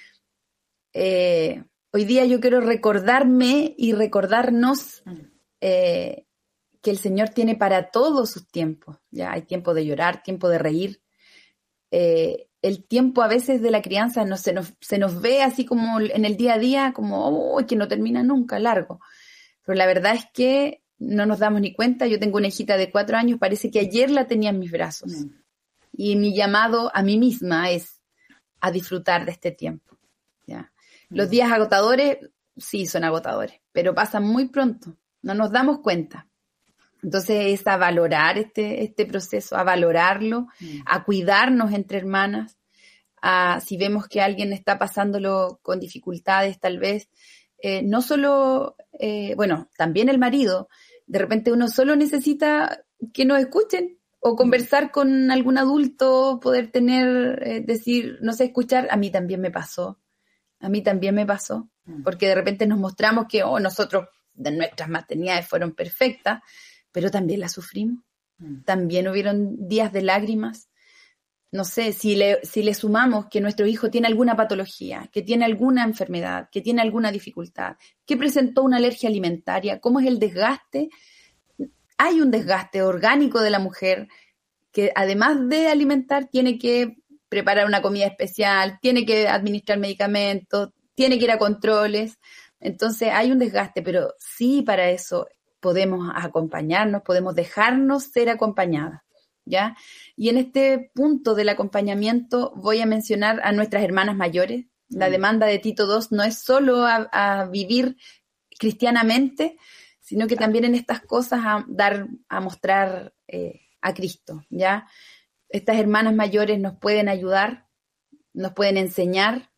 S3: Eh, hoy día yo quiero recordarme y recordarnos uh-huh. eh, que el Señor tiene para todos sus tiempos, ¿ya? Hay tiempo de llorar, tiempo de reír, eh, el tiempo a veces de la crianza no, se, nos, se nos ve así como en el día a día, como oh, que no termina nunca, largo. Pero la verdad es que no nos damos ni cuenta. Yo tengo una hijita de cuatro años, parece que ayer la tenía en mis brazos. Mm. Y mi llamado a mí misma es a disfrutar de este tiempo, ¿ya? Mm. Los días agotadores, sí, son agotadores, pero pasan muy pronto, no nos damos cuenta. Entonces es a valorar este, este proceso, a valorarlo, mm. a cuidarnos entre hermanas, a si vemos que alguien está pasándolo con dificultades tal vez, eh, no solo, eh, bueno, también el marido, de repente uno solo necesita que nos escuchen o conversar mm. con algún adulto, poder tener, eh, decir, no sé, escuchar, a mí también me pasó, a mí también me pasó, mm. porque de repente nos mostramos que oh, nosotros, de nuestras maternidades fueron perfectas, pero también la sufrimos, Mm. También hubieron días de lágrimas. No sé, si le, si le sumamos que nuestro hijo tiene alguna patología, que tiene alguna enfermedad, que tiene alguna dificultad, que presentó una alergia alimentaria, ¿cómo es el desgaste? Hay un desgaste orgánico de la mujer que además de alimentar tiene que preparar una comida especial, tiene que administrar medicamentos, tiene que ir a controles. Entonces hay un desgaste, pero sí, para eso podemos acompañarnos, podemos dejarnos ser acompañadas, ¿ya? Y en este punto del acompañamiento voy a mencionar a nuestras hermanas mayores. La demanda de Tito dos no es solo a, a vivir cristianamente, sino que también en estas cosas a dar, a mostrar eh, a Cristo, ¿ya? Estas hermanas mayores nos pueden ayudar, nos pueden enseñar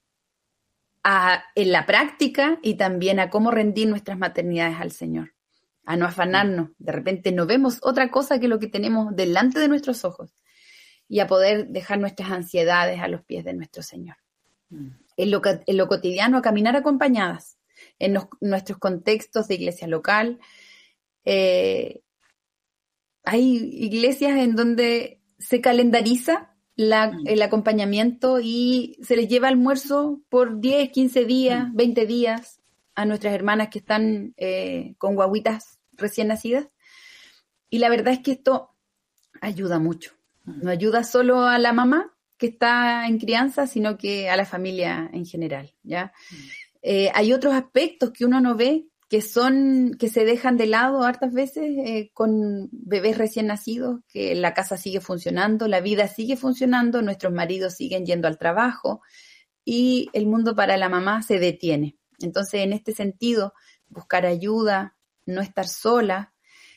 S3: a, en la práctica y también a cómo rendir nuestras maternidades al Señor, a no afanarnos. De repente no vemos otra cosa que lo que tenemos delante de nuestros ojos y a poder dejar nuestras ansiedades a los pies de nuestro Señor. Mm. En, lo, en lo cotidiano, a caminar acompañadas, en los, nuestros contextos de iglesia local. Eh, hay iglesias en donde se calendariza la, el acompañamiento y se les lleva almuerzo por diez, quince días, veinte días a nuestras hermanas que están eh, con guaguitas recién nacidas. Y la verdad es que esto ayuda mucho. No ayuda solo a la mamá que está en crianza, sino que a la familia en general, ¿ya? Eh, hay otros aspectos que uno no ve, que son, que se dejan de lado hartas veces eh, con bebés recién nacidos, que la casa sigue funcionando, la vida sigue funcionando, nuestros maridos siguen yendo al trabajo y el mundo para la mamá se detiene. Entonces, en este sentido, buscar ayuda, no estar sola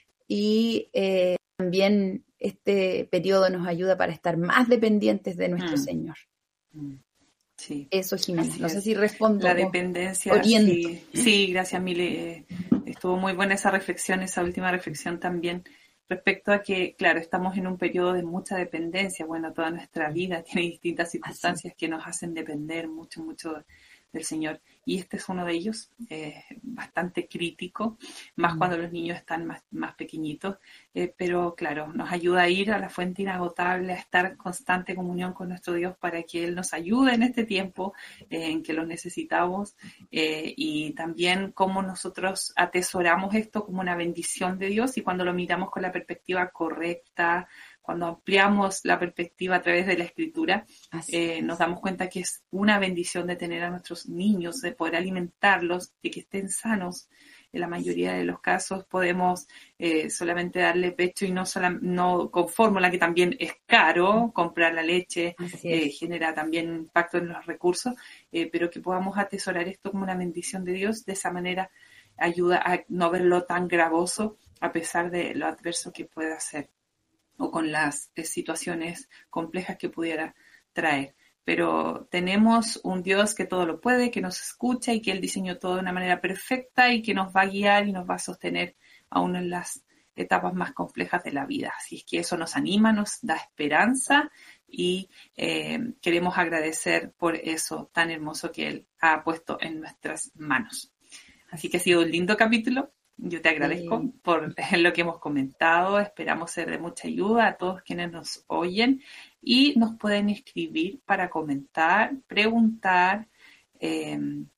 S3: y eh, también este periodo nos ayuda para estar más dependientes de nuestro mm. Señor. Mm.
S2: Sí.
S3: Eso, Jimena.
S2: Así
S3: no
S2: es.
S3: sé si respondo.
S2: La dependencia. Sí, sí, gracias, Mile. Estuvo muy buena esa reflexión, esa última reflexión también, respecto a que, claro, estamos en un periodo de mucha dependencia. Bueno, toda nuestra vida tiene distintas circunstancias que nos hacen depender mucho, mucho del Señor. Y este es uno de ellos, eh, bastante crítico, más mm. cuando los niños están más, más pequeñitos. Eh, pero, claro, nos ayuda a ir a la fuente inagotable, a estar en constante comunión con nuestro Dios para que Él nos ayude en este tiempo eh, en que lo necesitamos. Eh, y también cómo nosotros atesoramos esto como una bendición de Dios y cuando lo miramos con la perspectiva correcta, cuando ampliamos la perspectiva a través de la Escritura, eh, nos damos cuenta que es una bendición de tener a nuestros niños, de poder alimentarlos, de que estén sanos. En la mayoría de los casos podemos eh, solamente darle pecho y no, sola, no con fórmula, que también es caro, comprar la leche, eh, genera también impacto en los recursos, eh, pero que podamos atesorar esto como una bendición de Dios, de esa manera ayuda a no verlo tan gravoso a pesar de lo adverso que pueda ser, o con las eh, situaciones complejas que pudiera traer. Pero tenemos un Dios que todo lo puede, que nos escucha y que Él diseñó todo de una manera perfecta y que nos va a guiar y nos va a sostener aún en las etapas más complejas de la vida. Así es que eso nos anima, nos da esperanza y eh, queremos agradecer por eso tan hermoso que Él ha puesto en nuestras manos. Así que ha sido un lindo capítulo. Yo te agradezco sí. por lo que hemos comentado. Esperamos ser de mucha ayuda a todos quienes nos oyen y nos pueden escribir para comentar, preguntar eh,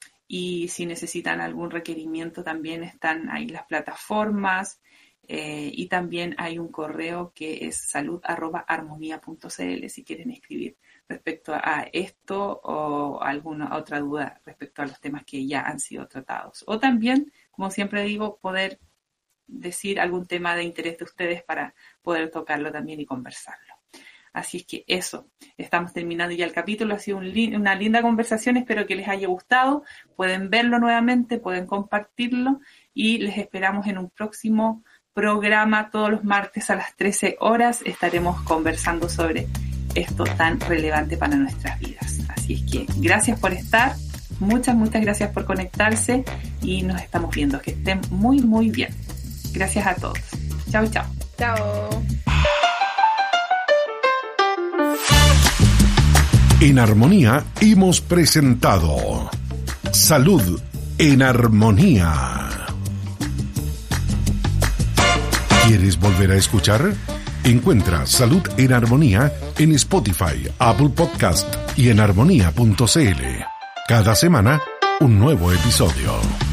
S2: y si necesitan algún requerimiento también están ahí las plataformas eh, y también hay un correo que es salud arroba armonía punto c l si quieren escribir respecto a esto o alguna otra duda respecto a los temas que ya han sido tratados. O también, como siempre digo, poder decir algún tema de interés de ustedes para poder tocarlo también y conversarlo. Así es que eso, estamos terminando ya el capítulo. Ha sido un li- una linda conversación, espero que les haya gustado. Pueden verlo nuevamente, pueden compartirlo y les esperamos en un próximo programa todos los martes a las trece horas. Estaremos conversando sobre esto tan relevante para nuestras vidas. Así es que gracias por estar, muchas, muchas gracias por conectarse y nos estamos viendo. Que estén muy, muy bien. Gracias a todos. Chao, chao.
S3: Chao.
S1: En Armonía hemos presentado Salud en Armonía. ¿Quieres volver a escuchar? Encuentra Salud en Armonía en Spotify, Apple Podcast y en armonía punto c l. Cada semana, un nuevo episodio.